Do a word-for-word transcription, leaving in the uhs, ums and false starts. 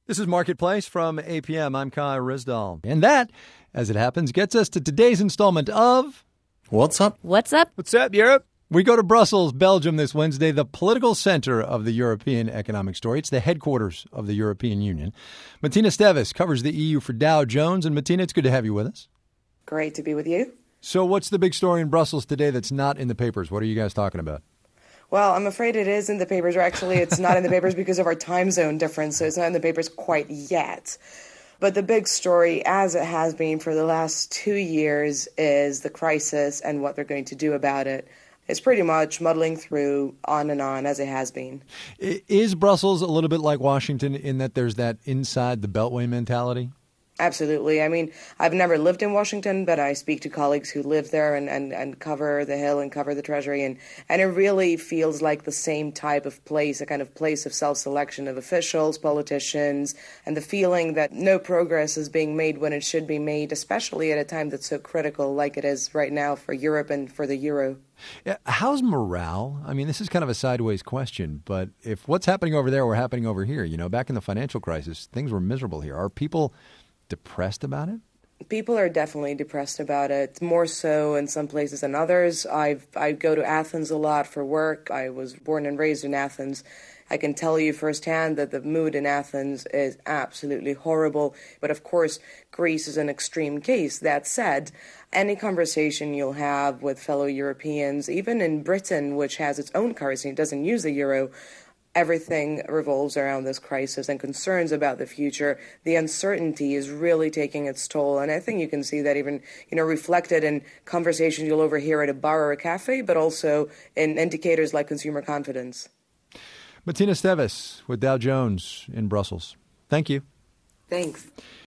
This is Marketplace from A P M. I'm Kai Rizdal. And that, as it happens, gets us to today's installment of... What's up? What's up? What's up, Europe? We go to Brussels, Belgium this Wednesday, the political center of the European economic story. It's the headquarters of the European Union. Martina Stevis covers the E U for Dow Jones. And Martina, it's good to have you with us. Great to be with you. So what's the big story in Brussels today that's not in the papers? What are you guys talking about? Well, I'm afraid it is in the papers, or actually it's not in the papers because of our time zone difference, so it's not in the papers quite yet. But the big story, as it has been for the last two years, is the crisis and what they're going to do about it. It's pretty much muddling through on and on, as it has been. Is Brussels a little bit like Washington in that there's that inside the Beltway mentality? Absolutely. I mean, I've never lived in Washington, but I speak to colleagues who live there and, and, and cover the Hill and cover the Treasury. And, and it really feels like the same type of place, a kind of place of self-selection of officials, politicians, and the feeling that no progress is being made when it should be made, especially at a time that's so critical like it is right now for Europe and for the euro. Yeah, how's morale? I mean, this is kind of a sideways question, but if what's happening over there were happening over here, you know, back in the financial crisis, things were miserable here. Are people depressed about it? People are definitely depressed about it, more so in some places than others. I've, I go to Athens a lot for work. I was born and raised in Athens. I can tell you firsthand that the mood in Athens is absolutely horrible. But of course, Greece is an extreme case. That said, any conversation you'll have with fellow Europeans, even in Britain, which has its own currency, doesn't use the euro, everything revolves around this crisis and concerns about the future. The uncertainty is really taking its toll. And I think you can see that even, you know, reflected in conversations you'll overhear at a bar or a cafe, but also in indicators like consumer confidence. Martina Stevis with Dow Jones in Brussels. Thank you. Thanks.